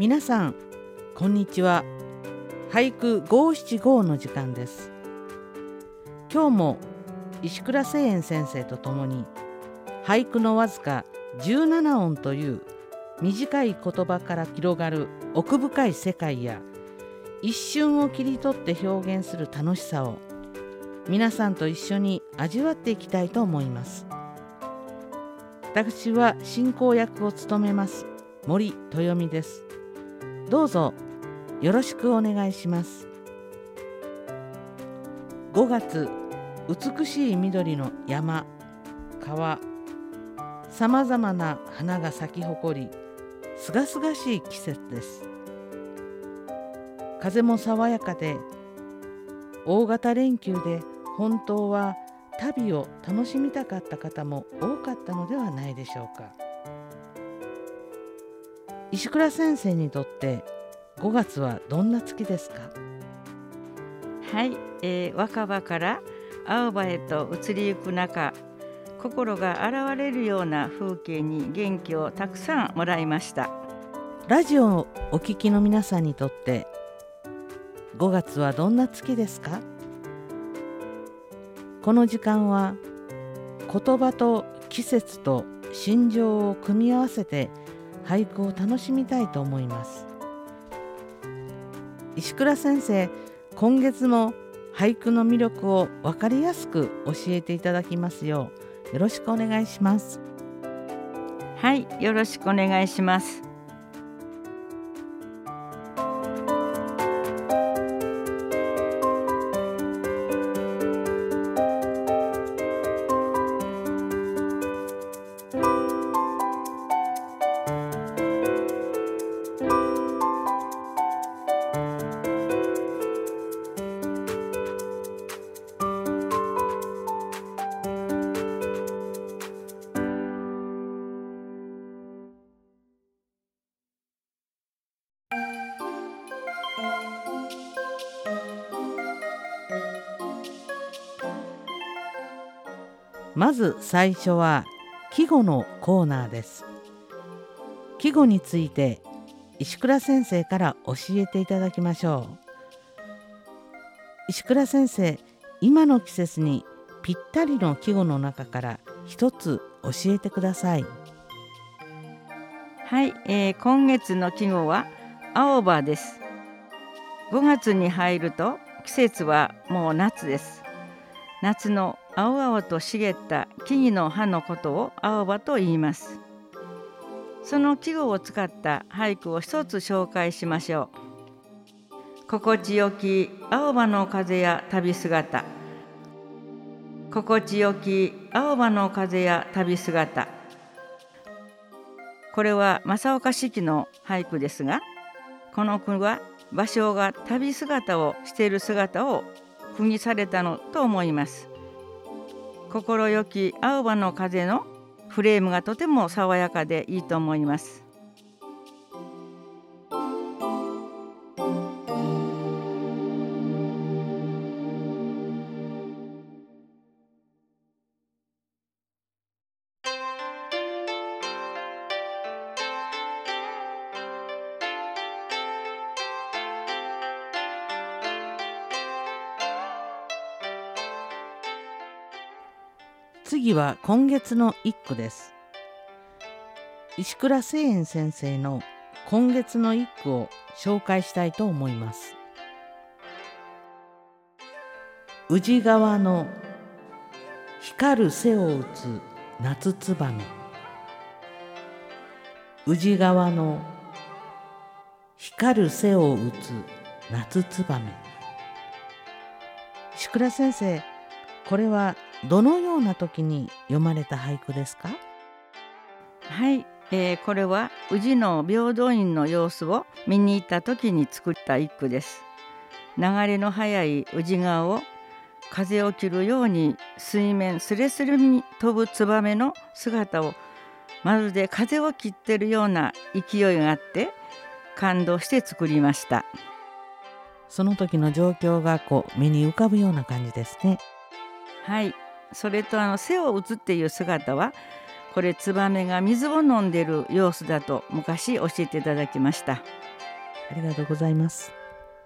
皆さんこんにちは。俳句五七五の時間です。今日も石倉清園先生とともに俳句のわずか17音という短い言葉から広がる奥深い世界や一瞬を切り取って表現する楽しさを皆さんと一緒に味わっていきたいと思います。私は進行役を務めます森豊美です。どうぞよろしくお願いします。5月、美しい緑の山、川、さまざまな花が咲き誇り、すがすがしい季節です。風も爽やかで、大型連休で本当は旅を楽しみたかった方も多かったのではないでしょうか。石倉先生にとって5月はどんな月ですか？ はい、若葉から青葉へと移りゆく中、心が洗われるような風景に元気をたくさんもらいました。 ラジオをお聞きの皆さんにとって5月はどんな月ですか？この時間は言葉と季節と心情を組み合わせて俳句を楽しみたいと思います。石倉先生、今月も俳句の魅力を分かりやすく教えていただきますようよろしくお願いします。 はい、よろしくお願いします。 まず最初は季語のコーナーです。季語について石倉先生から教えていただきましょう。石倉先生、今の季節にぴったりの季語の中から一つ教えてください。 はい、今月の季語は青葉です。5月に入ると季節はもう夏です。夏の青々と茂った木々の葉のことを青葉と言います。その季語を使った俳句を一つ紹介しましょう。心地よき青葉の風や旅姿。心地よき青葉の風や旅姿。これは正岡子規の俳句ですが、この句は芭蕉が旅姿をしている姿を句にされたのと思います。心よき青葉の風のフレームがとても爽やかでいいと思います。 次は今月の一句です。石倉清園先生の今月の一句を紹介したいと思います。宇治川の光る背を打つ夏つばめ。宇治川の光る背を打つ夏つばめ。石倉先生、これはどのような時に読まれた俳句ですか？ はい、これは宇治の平等院の様子を見に行った時に作った一句です。流れの速い宇治川を風を切るように水面すれすれに飛ぶツバメの姿をまるで風を切っているような勢いがあって感動して作りました。 その時の状況が目に浮かぶような感じですね。 はい、それと背を打つっていう姿はこれツバメが水を飲んでいる様子だと昔教えていただきました。 ありがとうございます。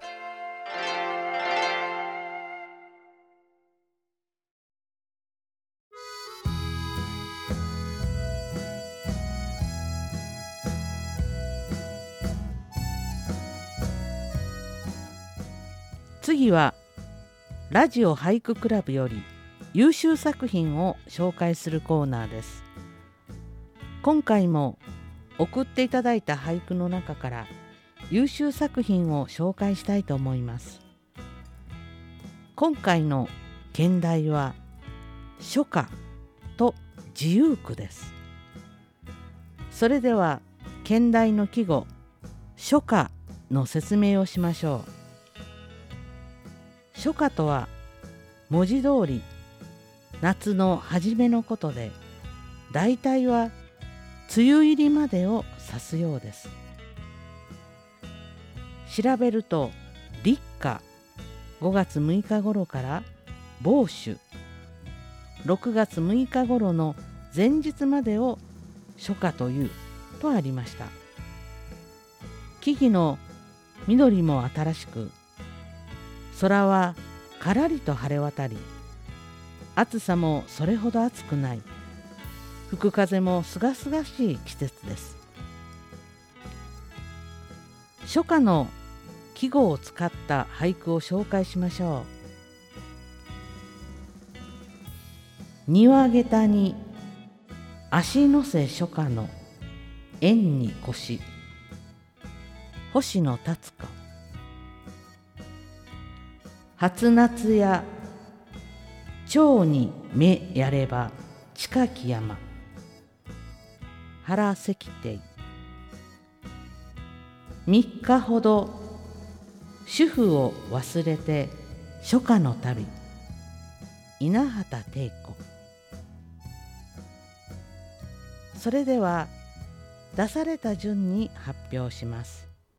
次はラジオ俳句クラブより優秀作品を紹介するコーナーです。今回も送っていただいた俳句の中から優秀作品を紹介したいと思います。今回の兼題は初夏と自由句です。それでは兼題の季語初夏の説明をしましょう。初夏とは文字通り夏の初めのことで、大体は梅雨入りまでを指すようです。調べると立夏5月6日頃から傍秋6月6日頃の前日までを初夏というとありました。木々の緑も新しく、空はからりと晴れ渡り、暑さもそれほど暑くない、吹く風もすがすがしい季節です。初夏の季語を使った俳句を紹介しましょう。庭下駄に足のせ初夏の縁に腰、星野立子。初夏や蝶に目やれば近き山、原石庭。3日ほど主婦を忘れて初夏の旅、稲畑汀子。それでは出された順に発表します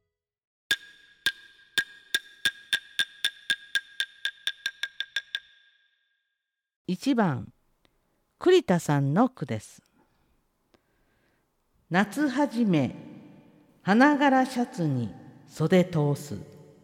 。1番、栗田さんの句です。夏始め花柄シャツに袖通す。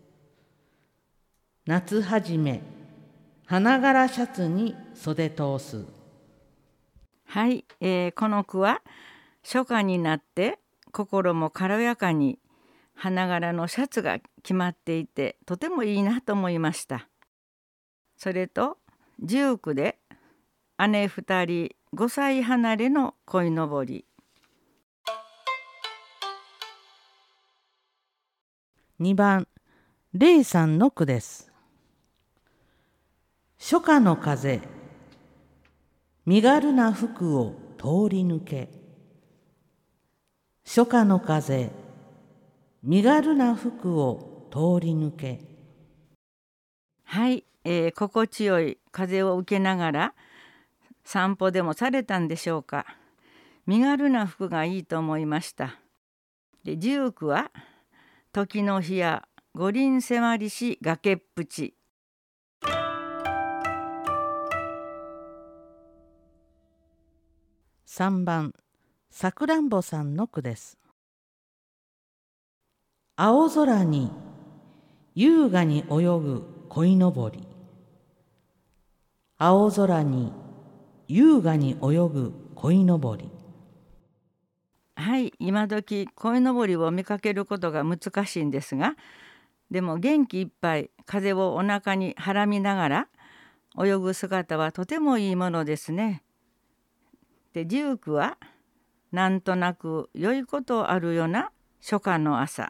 夏始め花柄シャツに袖通す。 はい、この句は初夏になって心も軽やかに花柄のシャツが決まっていて、とてもいいなと思いました。それと19句で姉2人5歳離れの鯉のぼり。 2番、レイさんの句です。初夏の風、身軽な服を通り抜け。初夏の風、身軽な服を通り抜け。 はい、心地よい風を受けながら散歩でもされたんでしょうか。身軽な服がいいと思いました。で、19句は時の日や五輪迫りし崖っぷち。 3番、さくらんぼさんの句です。青空に優雅に泳ぐ鯉のぼり。青空に優雅に泳ぐ鯉のぼり。 はい、今時鯉のぼりを見かけることが難しいんですが、でも元気いっぱい風をお腹にはらみながら泳ぐ姿はとてもいいものですね。で、19句はなんとなく良いことあるような初夏の朝。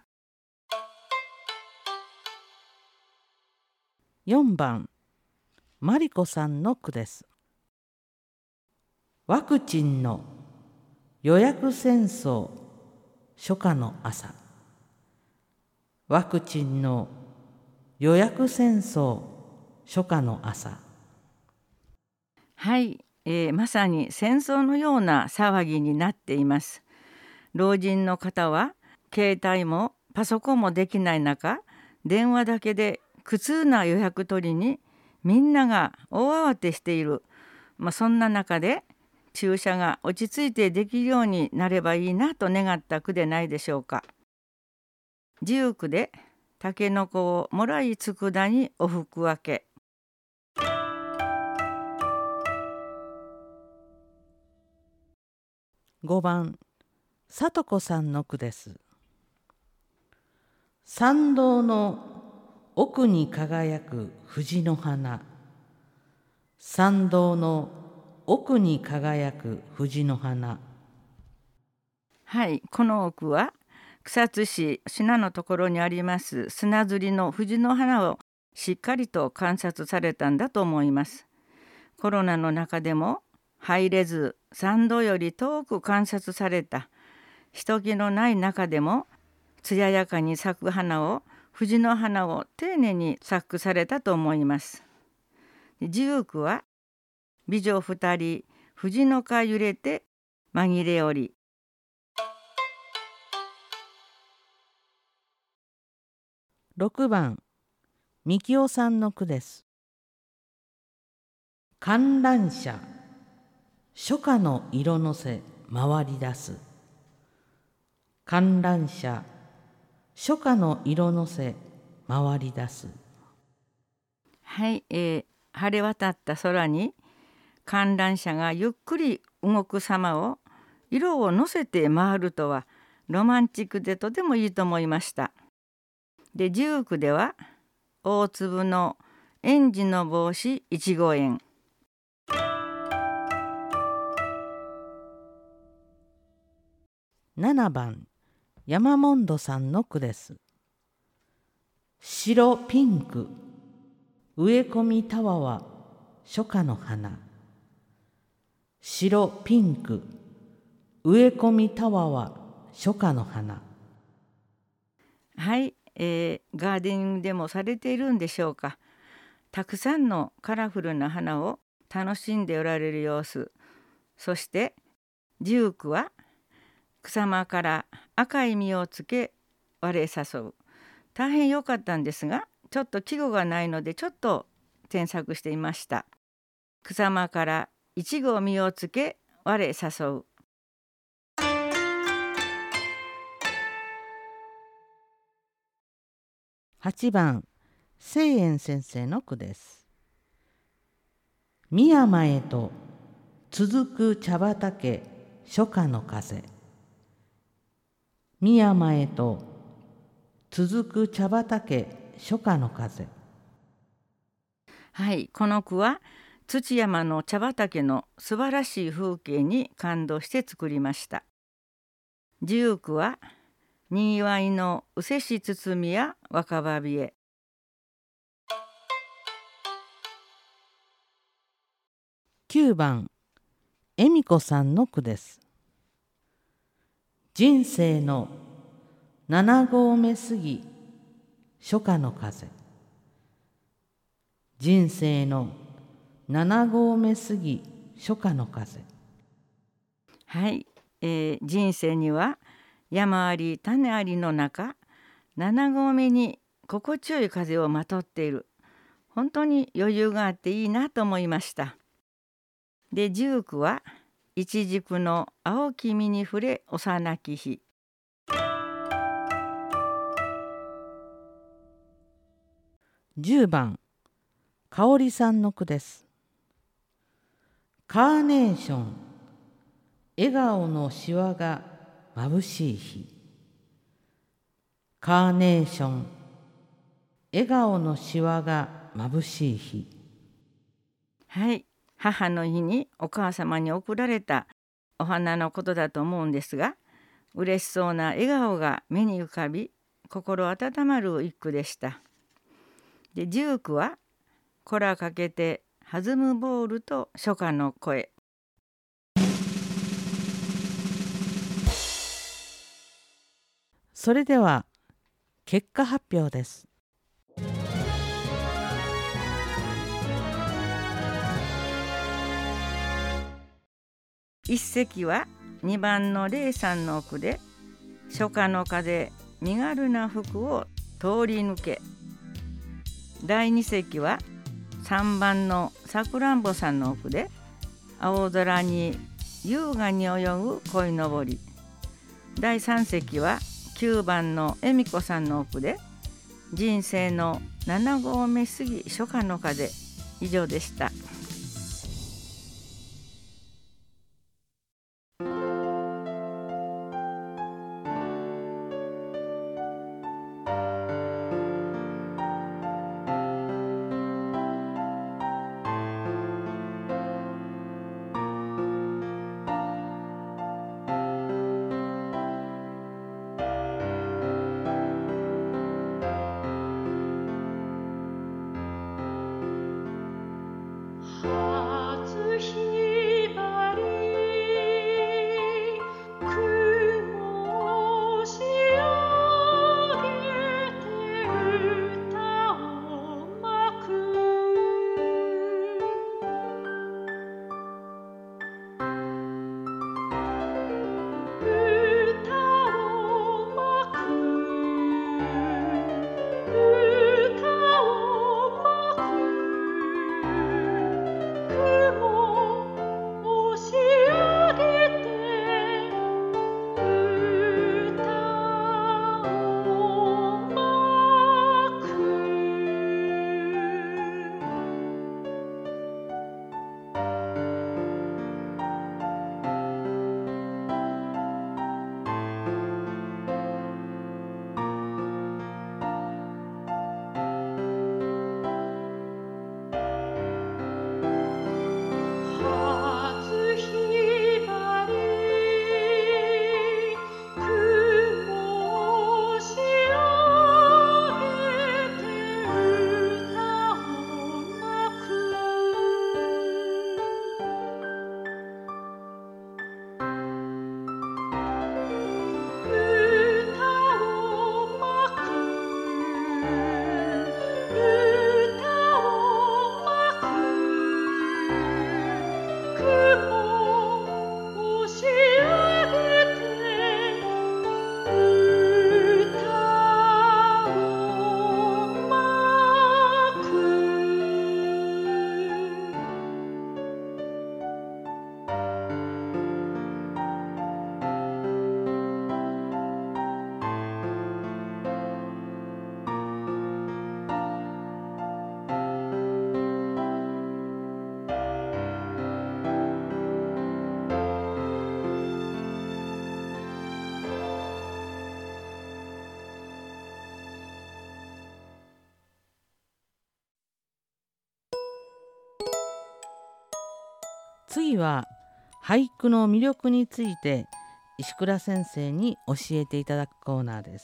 4番、マリコさんの句です。ワクチンの予約戦争初夏の朝。ワクチンの予約戦争初夏の朝。 はい、まさに戦争のような騒ぎになっています。老人の方は携帯もパソコンもできない中、電話だけで苦痛な予約取りにみんなが大慌てしている、そんな中で注射が落ち着いてできるようになればいいなと願った句でないでしょうか。 19句でたけのこをもらい佃におふくわけ。 5番さとこさんの句です。参道の奥に輝く藤の花。参道の奥に輝く藤の花。 はい、この奥は草津市信濃ところにあります砂ずりの藤の花をしっかりと観察されたんだと思います。コロナの中でも入れず参道より遠く観察された人気のない中でも艶やかに咲く花を藤の花を丁寧に作句されたと思います。19句は美女二人藤の花揺れて紛れおり。 6番みきおさんの句です。観覧車初夏の色のせ回り出す。観覧車初夏の色のせ回り出す。 はい、晴れ渡った空に観覧車がゆっくり動く様を色をのせて回るとはロマンチックでとてもいいと思いました。で19句では大粒の園児の帽子いちご園。 7番山モンドさんの句です。白ピンク植え込みたわは初夏の花。白ピンク植え込みたわは初夏の花。 はい、ガーデニングでもされているんでしょうか。たくさんのカラフルな花を楽しんでおられる様子。そして19句は草間から赤い実をつけ我誘う。大変良かったんですがちょっと季語がないのでちょっと添削していました。草間からいちご実をつけ我誘う。 8番清円先生の句です。三山へと続く茶畑初夏の風。三山へと続く茶畑初夏の風。 はい、この句は土山の茶畑の素晴らしい風景に感動して作りました。19句はにぎわいのうせし包みや若葉冷え。 9番恵美子さんの句です。人生の7合目過ぎ初夏の風。人生の7合目過ぎ初夏の風。 はい、人生には山あり種ありの中7合目に心地よい風をまとっている。本当に余裕があっていいなと思いました。で19句は一軸の青き実に触れ幼き日。 10番かおりさんの句です。カーネーション笑顔のしわが眩しい日。カーネーション笑顔のしわが眩しい日。 はい、母の日にお母様に贈られたお花のことだと思うんですが、嬉しそうな笑顔が目に浮かび心温まる一句でした。で19句はこらかけて弾むボールと初夏の声。 それでは結果発表です。 一席は2番の0さんの句で初夏の風身軽な服を通り抜け。第2席は3番のさくらんぼさんの句で青空に優雅に泳ぐ鯉のぼり。第3席は9 9番の恵美子さんの奥で人生の7合目過ぎ初夏の風。以上でした。 次は俳句の魅力について石倉先生に教えていただくコーナーです。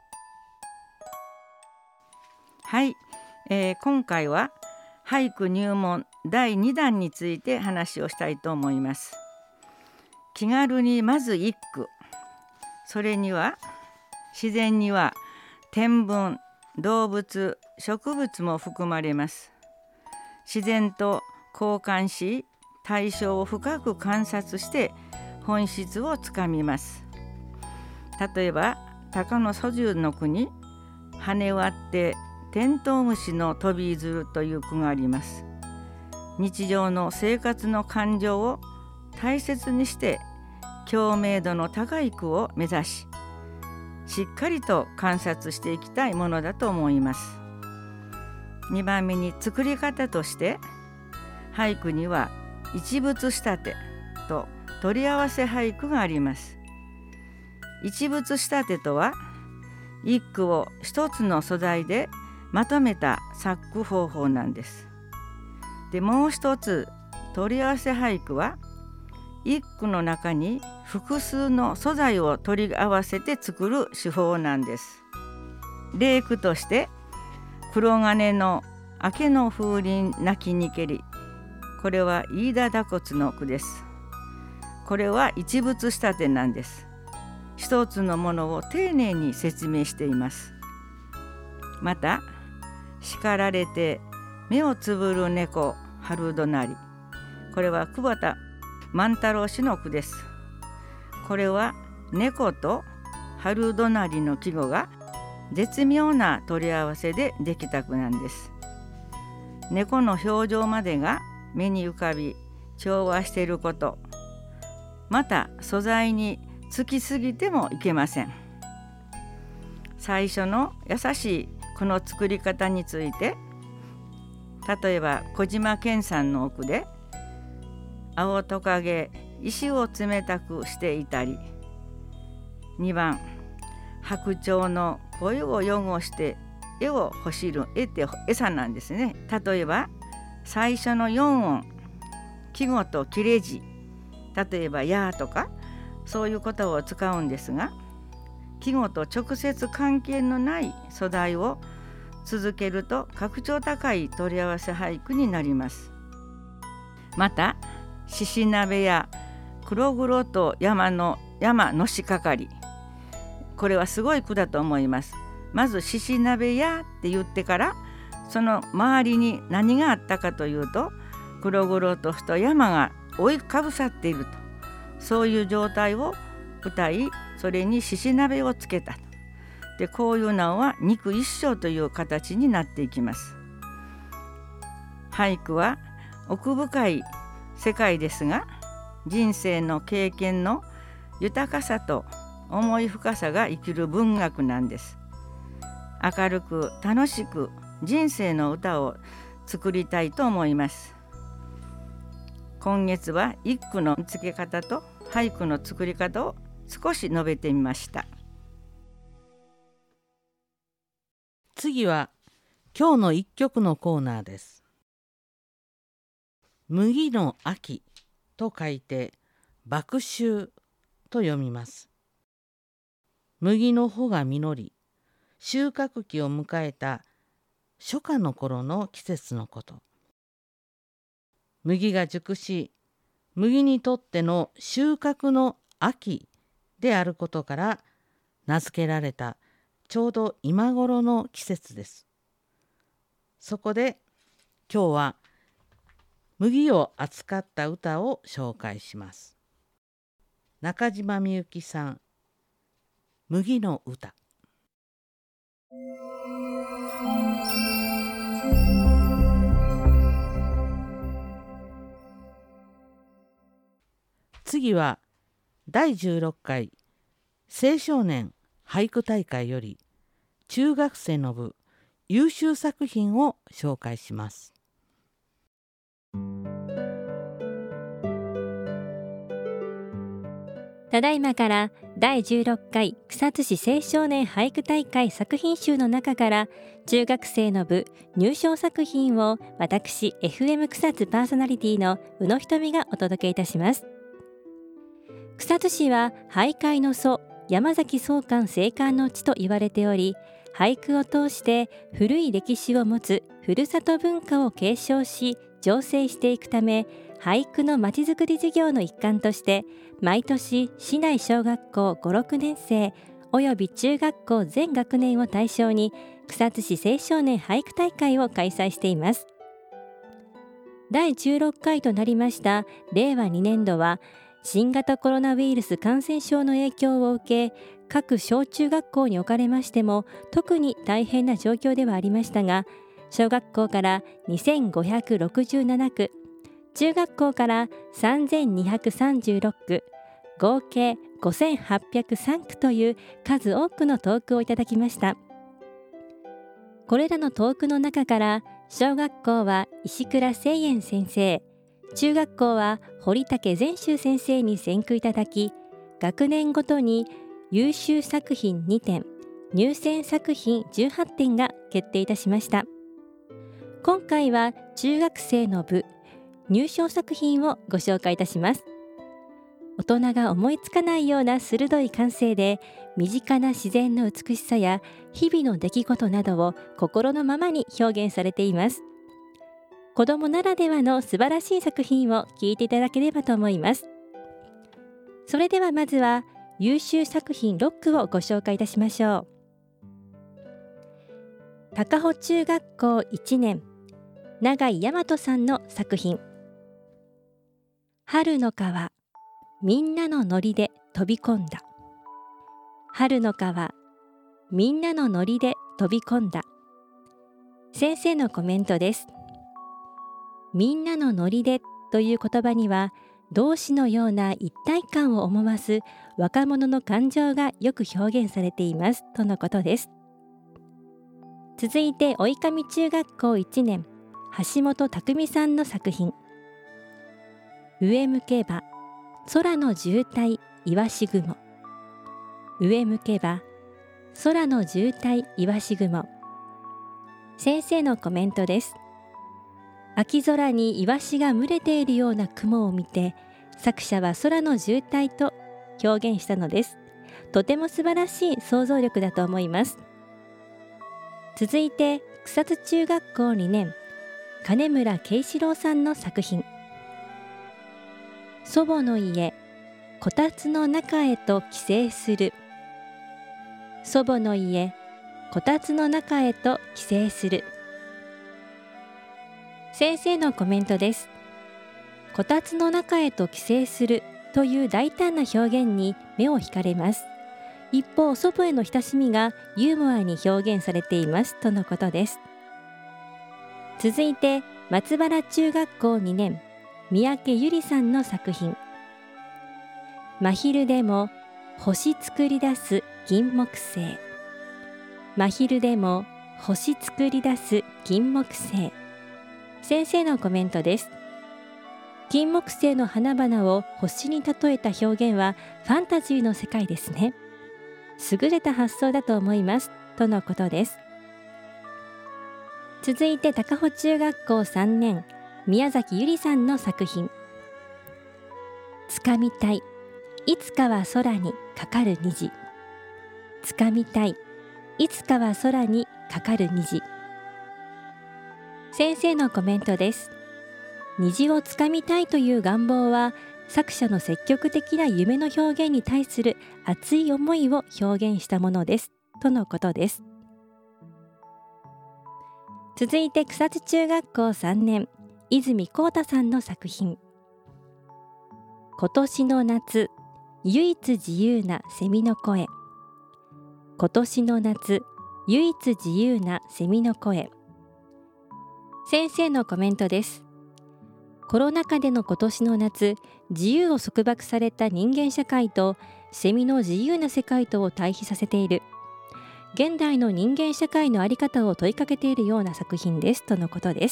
はい、今回は俳句入門第2弾について話をしたいと思います。気軽にまず一句、それには自然には天文、動物、植物も含まれます。自然と交換し対象を深く観察して本質をつかみます。例えば鷹の蘇州の句に羽割ってテントウムシの飛び鶴という句があります。日常の生活の感情を大切にして共鳴度の高い句を目指し、しっかりと観察していきたいものだと思います。2番目に作り方として俳句には一物仕立てと取り合わせ俳句があります。一物仕立てとは一句を一つの素材でまとめた作句方法なんです。でもう一つ取り合わせ俳句は一句の中に複数の素材を取り合わせて作る手法なんです。例句として黒金の明けの風鈴泣きにけり、これは飯田打骨の句です。これは一物仕立てなんです。一つのものを丁寧に説明しています。また叱られて目をつぶる猫春どなり、これは久保田万太郎氏の句です。これは猫と春どなりの季語が絶妙な取り合わせでできた句なんです。猫の表情までが目に浮かび調和していること、また素材につきすぎてもいけません。 最初の優しいこの作り方について、例えば小島健さんの奥で青トカゲ石を冷たくしていたり、2番白鳥の声を汚して絵を欲しる、絵って餌なんですね。例えば最初の4音、季語と切れ字、例えばやとかそういう言葉を使うんですが、季語と直接関係のない素題を続けると格調高い取り合わせ俳句になります。また獅子鍋や黒々と山のしかかり、これはすごい句だと思います。まず獅子鍋やって言ってから、その周りに何があったかというと、黒々とした山が覆いかぶさっていると、そういう状態を歌い、それに獅子鍋をつけた。でこういうのは肉一生という形になっていきます。俳句は奥深い世界ですが、人生の経験の豊かさと思い深さが生きる文学なんです。明るく楽しく人生の歌を作りたいと思います。今月は一句の見つけ方と俳句の作り方を少し述べてみました。 次は今日の一曲のコーナーです。麦の秋と書いて麦秋と読みます。麦の穂が実り、収穫期を迎えた初夏の頃の季節のこと。麦が熟し、麦にとっての収穫の秋であることから名付けられたちょうど今頃の季節です。そこで今日は麦を扱った歌を紹介します。中島みゆきさん、麦の歌。次は第16回青少年俳句大会より中学生の部優秀作品を紹介します。 ただいまから第16回草津市青少年俳句大会作品集の中から中学生の部入賞作品を私 FM 草津パーソナリティの宇野ひとみがお届けいたします。草津市は俳諧の祖山崎宗寛生還の地と言われており、俳句を通して古い歴史を持つふるさと文化を継承し醸成していくため、俳句のまちづくり事業の一環として毎年市内小学校5、6年生および中学校全学年を対象に草津市青少年俳句大会を開催しています。第16回となりました令和2年度は新型コロナウイルス感染症の影響を受け、各小中学校におかれましても特に大変な状況ではありましたが、小学校から2567句、中学校から3236句、合計5803句という数多くの投句をいただきました。これらの投句の中から小学校は石倉誠円先生、中学校は堀竹善秀先生に選句いただき、学年ごとに優秀作品2点、入選作品18点が決定いたしました。今回は中学生の部入賞作品をご紹介いたします。大人が思いつかないような鋭い感性で、身近な自然の美しさや日々の出来事などを心のままに表現されています。子どもならではの素晴らしい作品を聞いていただければと思います。それではまずは優秀作品6句をご紹介いたしましょう。高穂中学校1年永井大和さんの作品。春の川、みんなのノリで飛び込んだ。春の川、みんなのノリで飛び込んだ。先生のコメントです。みんなのノリでという言葉には、 同志のような一体感を思わす若者の感情がよく表現されていますとのことです。続いて及上中学校1年橋本匠さんの作品、上向けば空の渋滞いわし雲。上向けば空の渋滞いわし雲。先生のコメントです。秋空にイワシが群れているような雲を見て、作者は空の渋滞と表現したのです。とても素晴らしい想像力だと思います。続いて草津中学校2年金村慶志郎さんの作品、祖母の家こたつの中へと帰省する。祖母の家こたつの中へと帰省する。先生のコメントです。こたつの中へと帰省するという大胆な表現に目を惹かれます。一方、祖母への親しみがユーモアに表現されていますとのことです。続いて松原中学校2年三宅ゆりさんの作品、真昼でも星作り出す銀木犀。真昼でも星作り出す金木犀。先生のコメントです。金木犀の花々を星に例えた表現はファンタジーの世界ですね。優れた発想だと思いますとのことです。続いて高穂中学校3年宮崎ゆりさんの作品、つかみたいいつかは空にかかる虹。つかみたいいつかは空にかかる虹。先生のコメントです。虹をつかみたいという願望は作者の積極的な夢の表現に対する熱い思いを表現したものですとのことです。続いて草津中学校3年泉光太さんの作品、今年の夏唯一自由な蝉の声。今年の夏唯一自由な蝉の声。先生のコメントです。コロナ禍での今年の夏、自由を束縛された人間社会とセミの自由な世界とを対比させている、現代の人間社会の在り方を問いかけているような作品ですとのことです。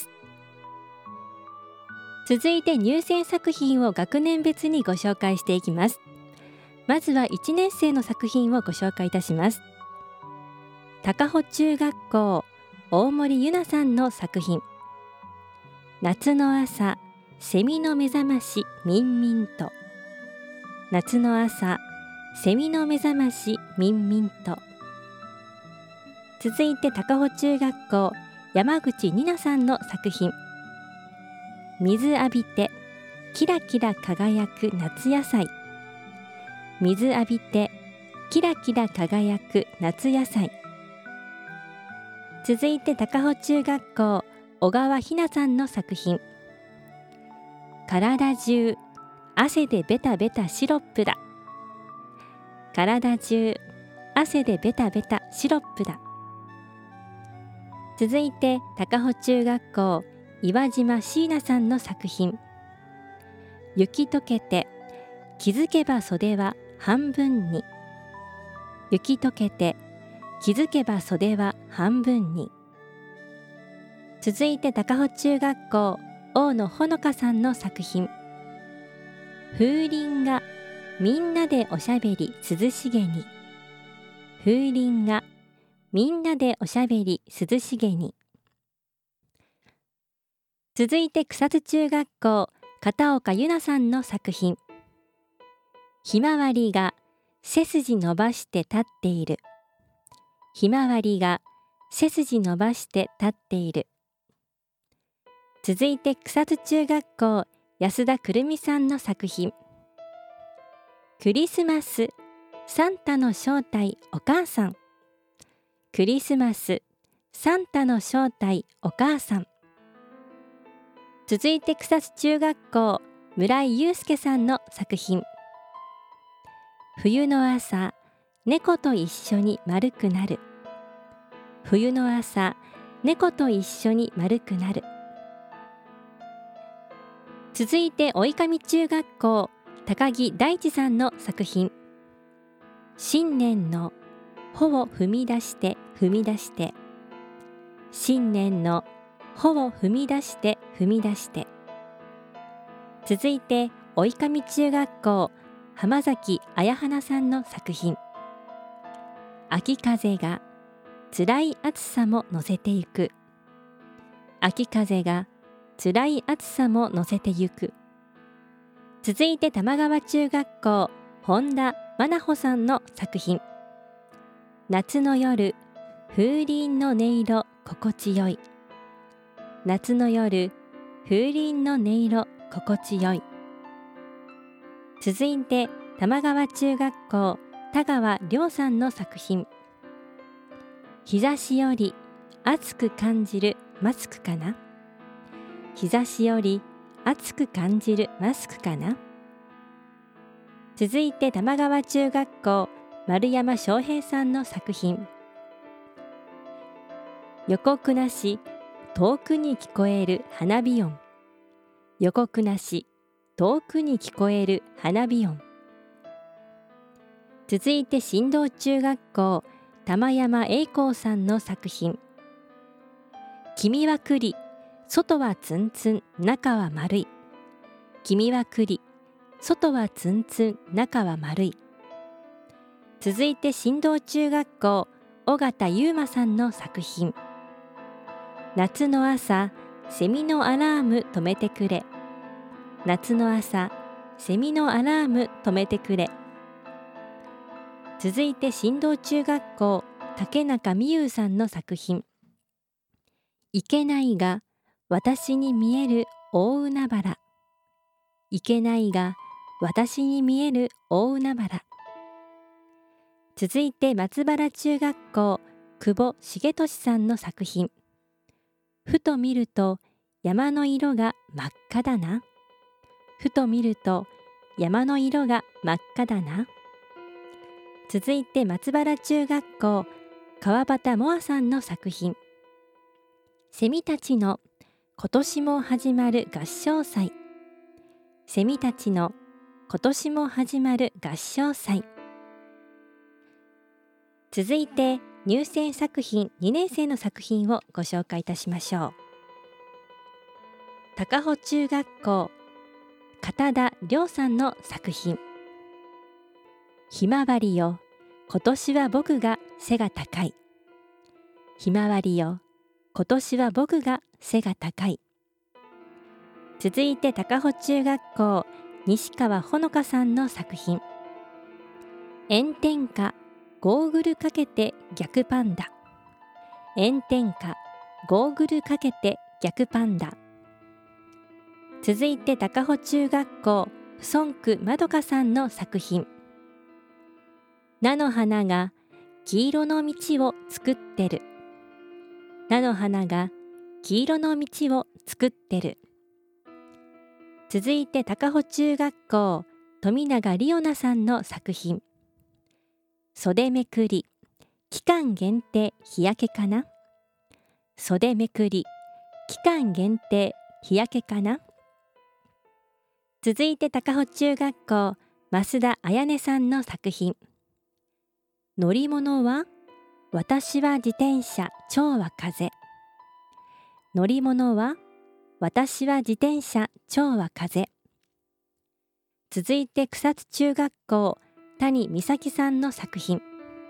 続いて入選作品を学年別にご紹介していきます。まずは1年生の作品をご紹介いたします。高穂中学校大森ゆなさんの作品、夏の朝セミの目覚ましみんみんと。夏の朝セミの目覚ましみんみんと。続いて高穂中学校山口里奈さんの作品、水浴びてキラキラ輝く夏野菜。水浴びてキラキラ輝く夏野菜。続いて高穂中学校小川ひなさんの作品、体中汗でベタベタシロップだ。体中汗でベタベタシロップだ。続いて高穂中学校岩島椎名さんの作品、雪解けて気づけば袖は半分に。雪解けて気づけば袖は半分に。続いて高穂中学校大野ほのかさんの作品、風鈴がみんなでおしゃべり涼しげに。風鈴がみんなでおしゃべり涼しげに。続いて草津中学校片岡由奈さんの作品、ひまわりが背筋伸ばして立っている。ひまわりが背筋伸ばして立っている。続いて草津中学校安田くるみさんの作品、クリスマスサンタの正体お母さん。クリスマスサンタの正体お母さん。続いて草津中学校村井祐介さんの作品、冬の朝猫と一緒に丸くなる。冬の朝猫と一緒に丸くなる。 続いて及上中学校高木大地さんの作品、新年の歩を踏み出して踏み出して、新年の歩を踏み出して踏み出して。続いて及上中学校浜崎彩花さんの作品、秋風が辛い暑さも乗せてゆく、秋風が辛い暑さも乗せてゆく。続いて玉川中学校本田真奈穂さんの作品、夏の夜風鈴の音色心地よい、夏の夜風鈴の音色心地よい。続いて玉川中学校田川亮さんの作品、日差しより暑く感じるマスクかな、日差しより暑く感じるマスクかな。続いて玉川中学校丸山翔平さんの作品、予告なし遠くに聞こえる花火音、予告なし遠くに聞こえる花火音。続いて新道中学校玉山栄光さんの作品、君は栗外はツンツン中は丸い、君は栗外はツンツン中は丸い。続いて新道中学校尾形優馬さんの作品、夏の朝セミのアラーム止めてくれ、夏の朝セミのアラーム止めてくれ。続いて新道中学校竹中美優さんの作品、いけないが私に見える大海原、いけないが私に見える大海原。続いて松原中学校久保重俊さんの作品、ふと見ると山の色が真っ赤だな、ふと見ると山の色が真っ赤だな。続いて松原中学校川端萌亜さんの作品、セミたちの今年も始まる合唱祭、セミたちの今年も始まる合唱祭。続いて入選作品2年生の作品をご紹介いたしましょう。高穂中学校片田亮さんの作品、ひまわりよ今年は僕が背が高い、ひまわりよ今年は僕が背が高い。続いて高穂中学校西川ほのかさんの作品、炎天下ゴーグルかけて逆パンダ、炎天下ゴーグルかけて逆パンダ。続いて高穂中学校孫区まどかさんの作品、菜の花が黄色の道を作ってる、菜の花が黄色の道を作ってる。続いて高穂中学校富永里央奈さんの作品、袖めくり期間限定日焼けかな、袖めくり期間限定日焼けかな。続いて高穂中学校増田彩音さんの作品、乗り物は私は自転車蝶は風、乗り物は私は自転車蝶は風。続いて草津中学校谷美咲さんの作品、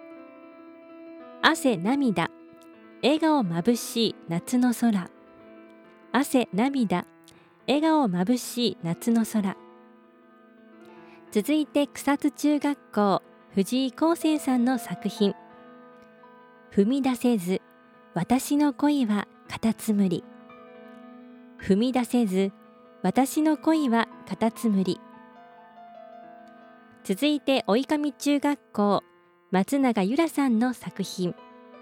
汗涙笑顔まぶしい夏の空、汗涙笑顔まぶしい夏の空。続いて草津中学校藤井光生さんの作品、踏み出せず私の恋はカタツムリ、踏み出せず私の恋はカタツムリ。続いて及上中学校松永由良さんの作品、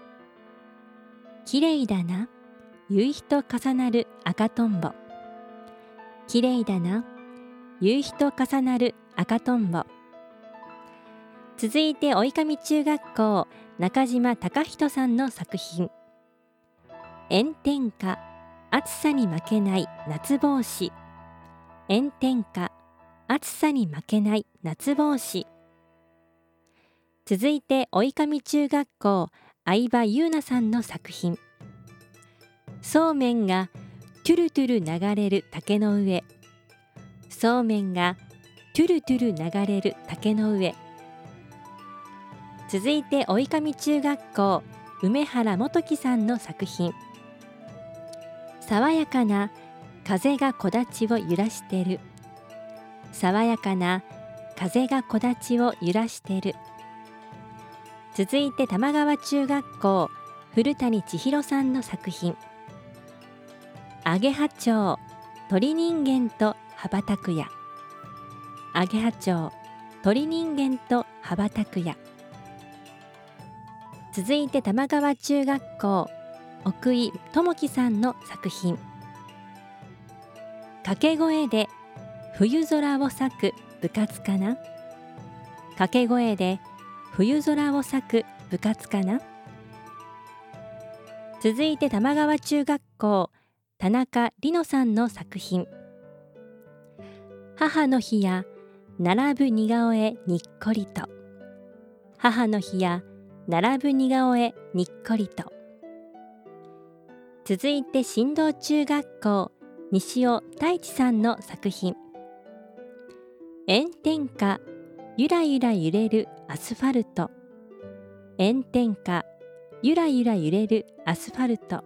きれいだな夕日と重なる赤とんぼ、きれいだな夕日と重なる赤とんぼ。続いて及上中学校中島貴人さんの作品、炎天下暑さに負けない夏帽子、 炎天下、暑さに負けない夏帽子。続いて及上中学校相葉優奈さんの作品。そうめんがトゥルトゥル流れる竹の上。そうめんがトゥルトゥル流れる竹の上。続いて及上中学校梅原元樹さんの作品。爽やかな風が木立を揺らしてる。爽やかな風が木立を揺らしてる。続いて玉川中学校古谷千尋さんの作品。アゲハチョウ鳥人間と羽ばたくや。アゲハチョウ鳥人間と羽ばたくや。続いて玉川中学校奥井智樹さんの作品。掛け声で冬空を咲く部活かな。掛け声で冬空を咲く部活かな。続いて玉川中学校田中里乃さんの作品。母の日や並ぶ似顔絵にっこりと。母の日や並ぶ似顔絵にっこりと。続いて新道中学校西尾太一さんの作品。炎天下ゆらゆら揺れるアスファルト。炎天下ゆらゆら揺れるアスファルト。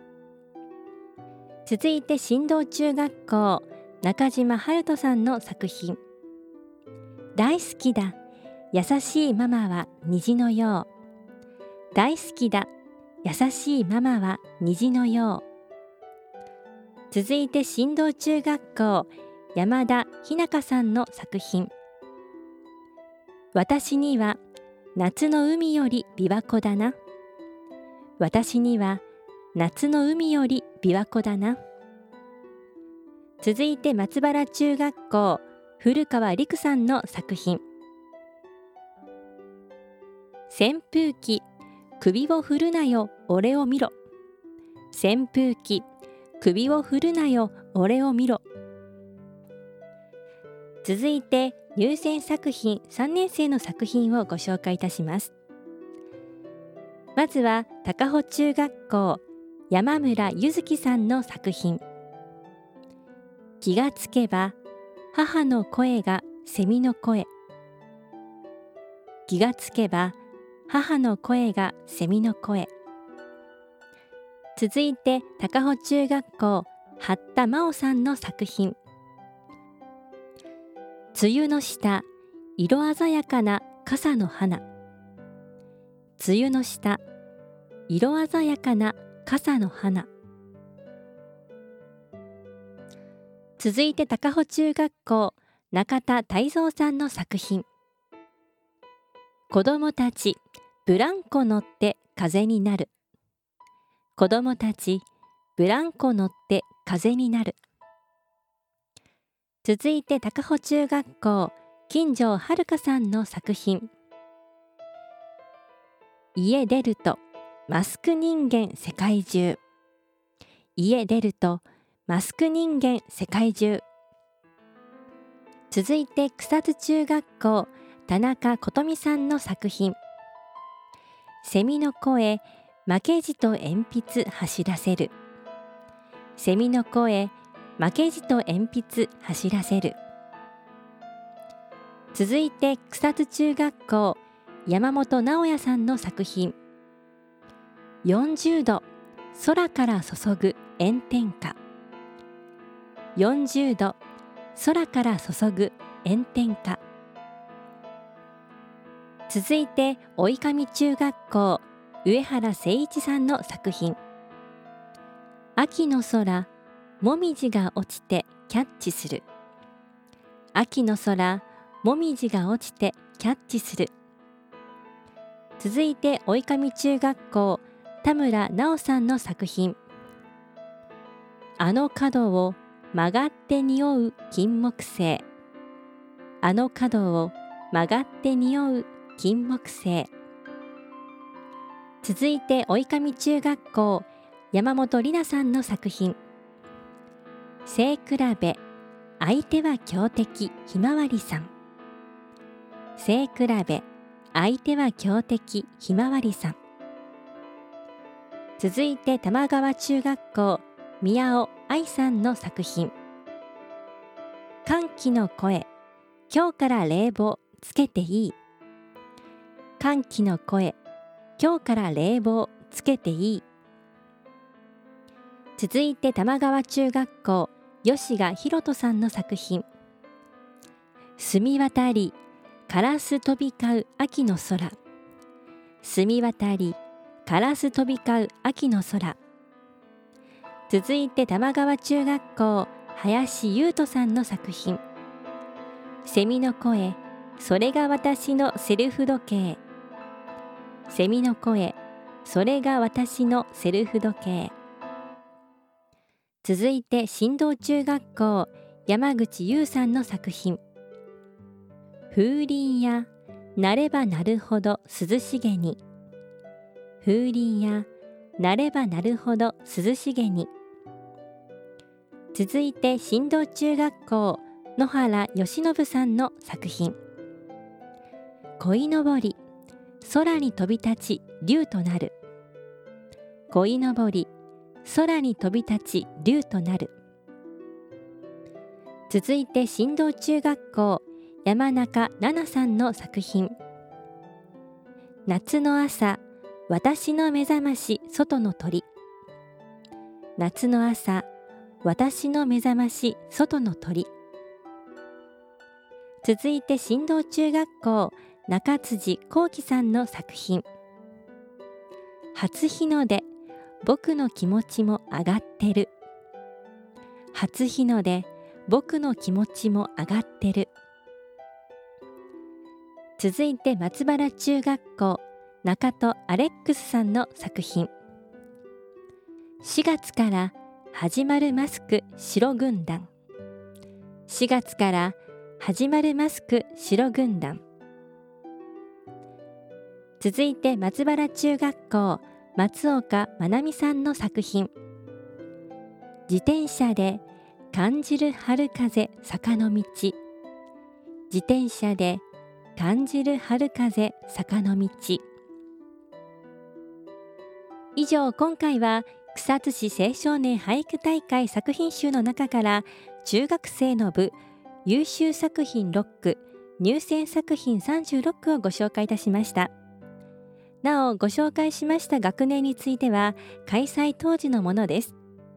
続いて新道中学校中島春人さんの作品。大好きだ優しいママは虹のよう。大好きだ優しいママは虹のよう。続いて新道中学校山田ひなかさんの作品。私には夏の海より琵琶湖だな。私には夏の海より琵琶湖だな。続いて松原中学校古川陸さんの作品。扇風機首を振るなよ俺を見ろ。扇風機首を振るなよ俺を見ろ。続いて入選作品3年生の作品をご紹介いたします。まずは高穂中学校山村ゆずきさんの作品。気がつけば母の声がセミの声。気がつけば母の声がセミの声。続いて高穂中学校八田真央さんの作品。梅雨の下色鮮やかな傘の花。梅雨の下色鮮やかな傘の花。続いて高穂中学校中田泰造さんの作品。子どもたちブランコ乗って風になる。子どもたちブランコ乗って風になる。続いて高穂中学校金城遥さんの作品。家出るとマスク人間世界中。家出るとマスク人間世界中。続いて草津中学校田中琴美さんの作品。セミの声負けじと鉛筆走らせる。セミの声負けじと鉛筆走らせる。続いて草津中学校山本直也さんの作品。40度空から注ぐ炎天下。40度空から注ぐ炎天下。続いて及上中学校上原誠一さんの作品。秋の空もみじが落ちてキャッチする。秋の空もみじが落ちてキャッチする。続いて及上中学校田村直さんの作品。あの角を曲がって匂う金木犀。あの角を曲がって匂う金木犀。続いて及上中学校山本里奈さんの作品。背比べ相手は強敵ひまわりさん。背比べ、相手は強敵ひまわりさん。続いて玉川中学校宮尾愛さんの作品。歓喜の声、今日から冷房つけていい。歓喜の声、今日から冷房つけていい。続いて玉川中学校吉賀博人さんの作品。澄み渡り、カラス飛び交う秋の空。澄み渡り、カラス飛び交う秋の空。続いて玉川中学校林優斗さんの作品。セミの声、それが私のセルフ時計。セミの声、それが私のセルフ時計。続いて新道中学校山口優さんの作品。風鈴や鳴れば鳴るほど涼しげに。風鈴や鳴れば鳴るほど涼しげに。続いて新道中学校野原義信さんの作品。鯉のぼり、空に飛び立ち竜となる。鯉のぼり、空に飛び立ち竜となる。続いて新道中学校山中奈々さんの作品。夏の朝、私の目覚まし外の鳥。夏の朝、私の目覚まし外の鳥。続いて新道中学校中辻幸喜さんの作品。初日の出、僕の気持ちも上がってる。初日の出、僕の気持ちも上がってる。続いて松原中学校中戸アレックスさんの作品。4月から始まるマスク白軍団。4月から始まるマスク白軍団。続いて松原中学校松岡真奈美さんの作品。自転車で感じる春風坂の道。自転車で感じる春風坂の道。以上、今回は草津市青少年俳句大会作品集の中から中学生の部優秀作品6句、入選作品36句をご紹介いたしました。なお、ご紹介しました学年については開催当時のものです。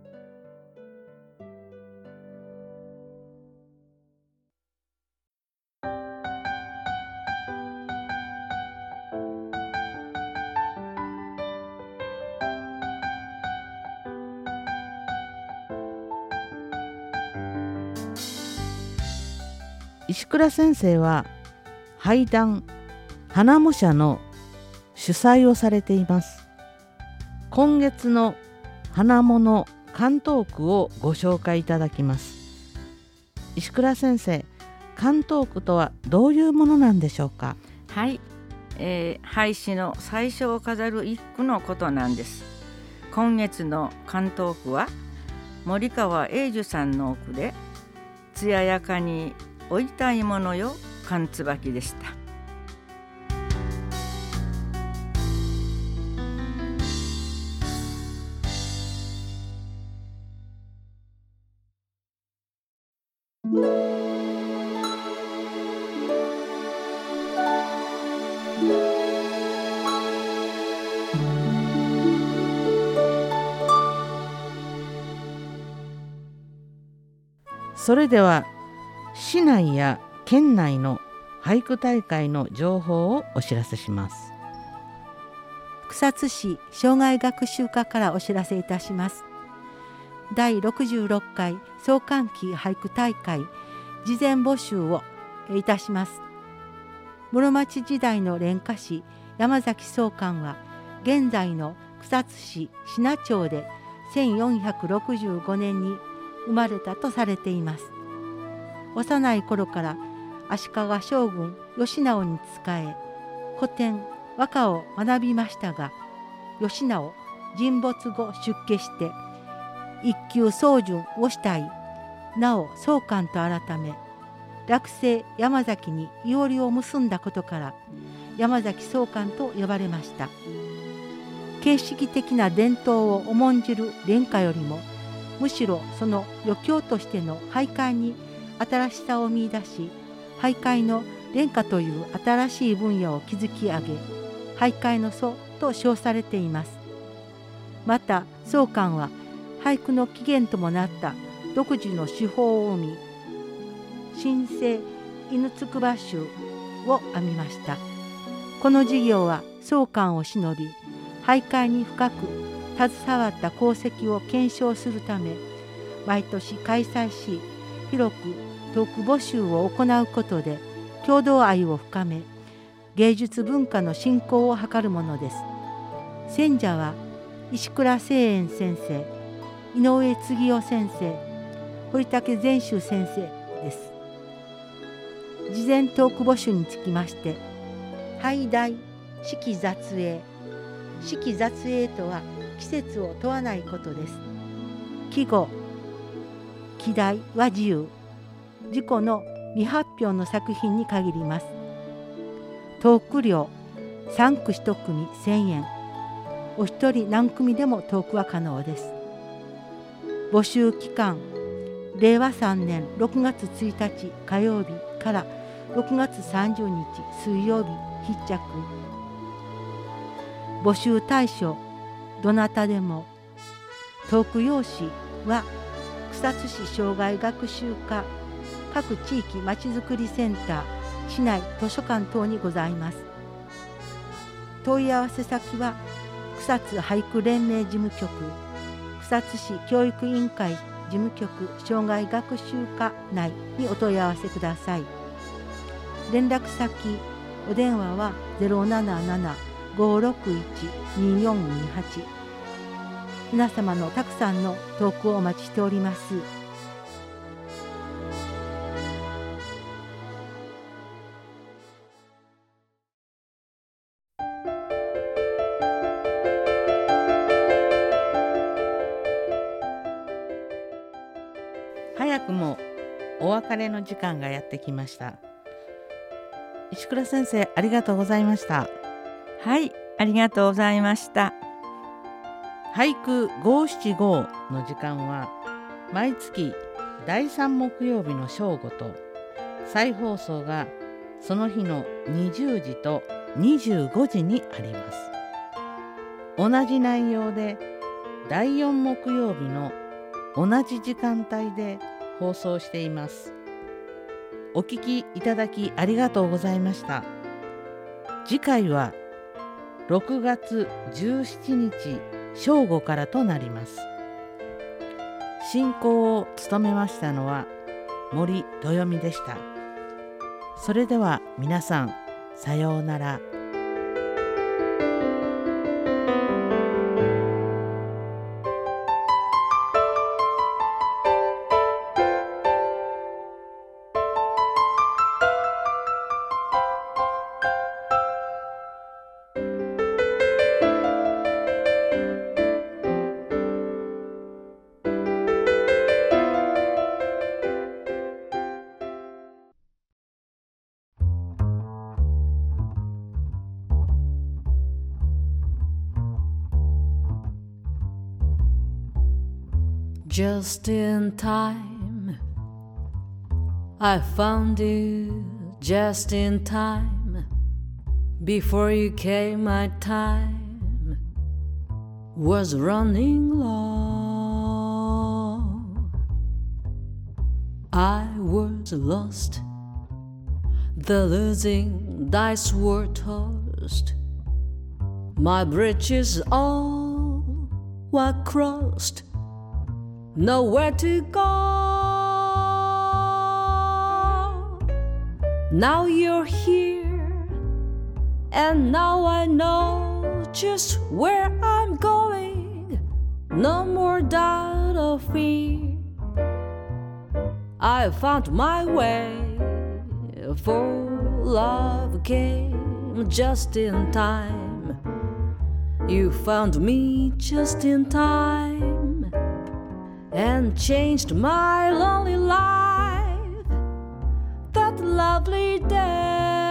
石倉先生は俳壇花模写の主催をされています。今月の花模の関東句をご紹介いただきます。石倉先生、関東句とはどういうものなんでしょうか？ はい、俳詩の最初を飾る一句のことなんです。今月の関東句は森川英樹さんの句で、艶やかに追いたいものよ寒椿でした。 それでは市内や県内の俳句大会の情報をお知らせします。 草津市障害学習課からお知らせいたします。第66回創刊期俳句大会事前募集をいたします。室町時代の連歌師山崎宗寛は現在の草津市信名町で1465年に生まれたとされています。幼い頃から足利将軍義直に仕え、古典和歌を学びましたが、義直沈没後出家して一級宗順をしたいなお宗官と改め、落成山崎にいおりを結んだことから山崎宗官と呼ばれました。形式的な伝統を重んじる廉価よりも、むしろその余興としての俳諧に新しさを見出し、俳諧の廉価という新しい分野を築き上げ、俳諧の祖と称されています。また宗官は俳句の起源ともなった独自の手法を生み、新生犬筑波集を編みました。この事業は宗官を偲び、俳諧に深く携わった功績を検証するため、毎年開催し、広くトーク募集を行うことで郷土愛を深め、芸術文化の振興を図るものです。選者は石倉清園先生、井上継夫先生、堀竹全秀先生です。事前トーク募集につきまして、俳題、四季雑詠。四季雑詠とは季節を問わないことです。季語、季題は自由。自己の未発表の作品に限ります。トーク料、3句1組1000円。お一人何組でもトークは可能です。募集期間、令和3年6月1日火曜日から6月30日水曜日必着。募集対象、どなたでも。トーク用紙は草津市障害学習課各地域まちづくりセンター、市内図書館等にございます。問い合わせ先は草津俳句連盟事務局、草津市教育委員会事務局障害学習課内にお問い合わせください。連絡先、お電話は 077-561-2428。皆様のたくさんのトークをお待ちしております。 早くもお別れの時間がやってきました。石倉先生、ありがとうございました。 はい、ありがとうございました。 俳句五七五の時間は毎月第3木曜日の正午と、再放送がその日の20時と25時にあります。同じ内容で第4木曜日の同じ時間帯で放送しています。お聞きいただきありがとうございました。次回は6月17日正午からとなります。進行を務めましたのは森豊美でした。それでは皆さん、さようなら。 Just in time, I found you just in time. Before you came, my time was running low. I was lost, the losing dice were tossed. My bridges all were crossed.Nowhere to go. Now you're here, and now I know just where I'm going. No more doubt or fear. I found my way, for love came just in time. You found me just in time. and changed my lonely life that lovely day.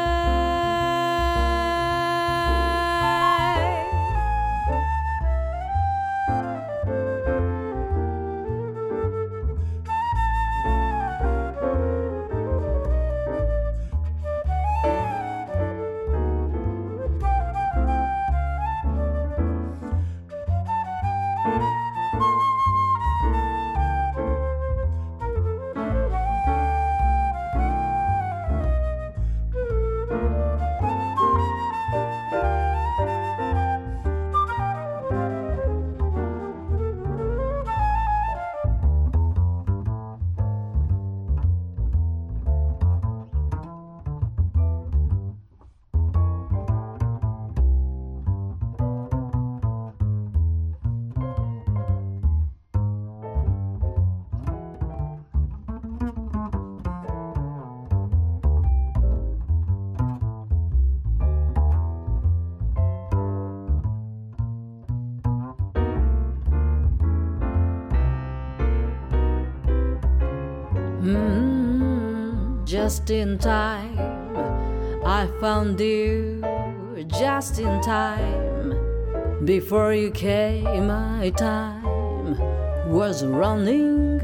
Just in time, I found you just in time. Before you came, my time was running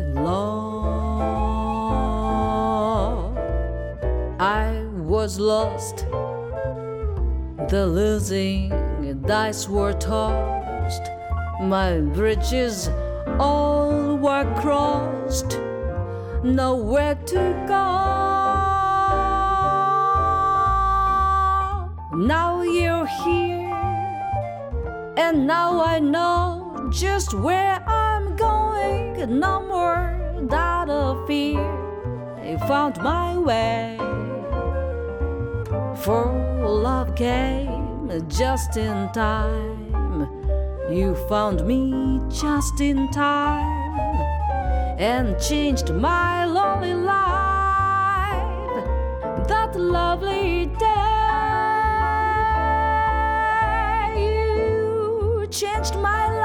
low. I was lost, the losing dice were tossed. My bridges all were crossed, nowhere to go. Now you're here, and now I know just where I'm going. No more doubt or fear, I found my way. For love came just in time. You found me just in time and changed my lonely life that lovely day. You changed my life.